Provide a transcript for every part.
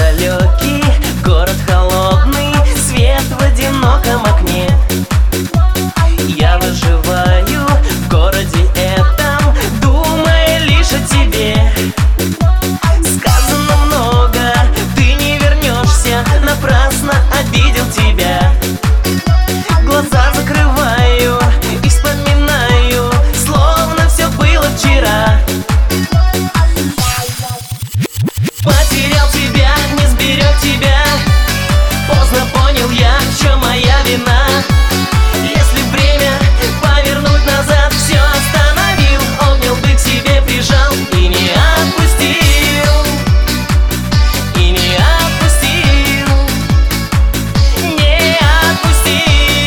далекий, город холодный, свет в одиноком окне. Я выживаю в городе этом, думая лишь о тебе. Сказано много, ты не вернешься, напрасно обидел тебя. Глаза закрываю и вспоминаю, словно все было вчера. Потерял тебя, не сберег тебя. Поздно понял я, в чем моя вина. Если время повернуть назад, все остановил, обнял бы к себе, прижал и не отпустил. И не отпустил. Не отпустил.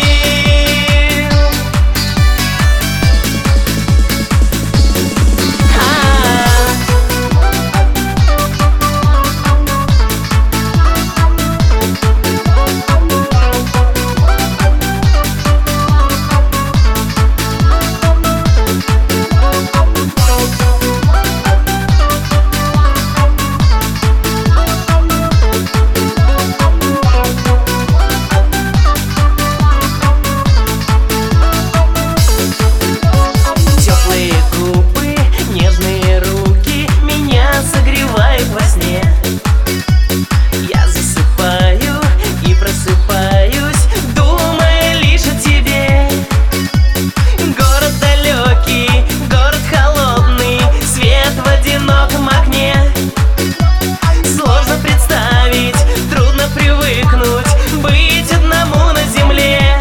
Я засыпаю и просыпаюсь, думая лишь о тебе. Город далекий, город холодный, свет в одиноком окне. Сложно представить, трудно привыкнуть, быть одному на земле.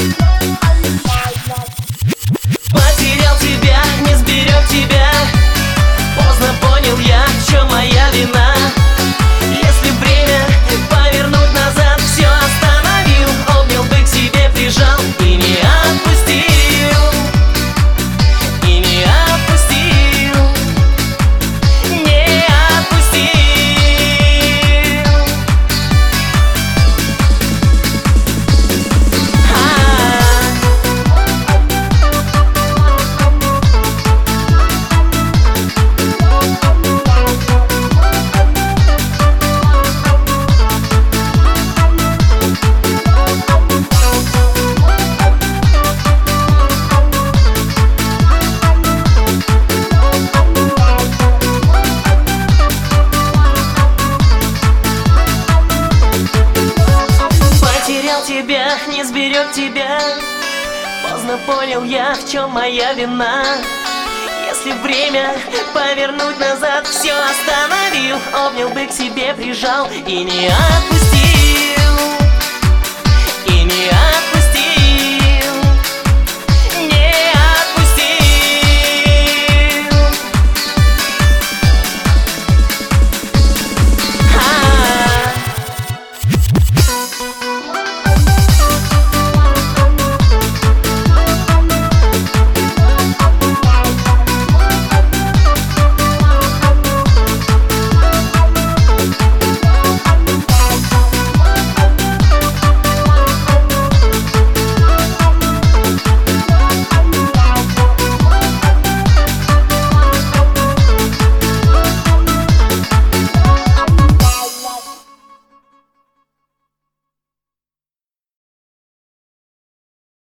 Потерял тебя, не сберег тебя. Поздно понял я, в чем моя вина. Если время повернуть назад, все остановил, обнял бы к себе, прижал и не отпустил. И не отпустил. Не отпустил. Потерял тебя, не сберег тебя. Поздно понял я, в чем моя вина. Если время повернуть назад, все остановил, обнял бы к себе, прижал и не отпустил.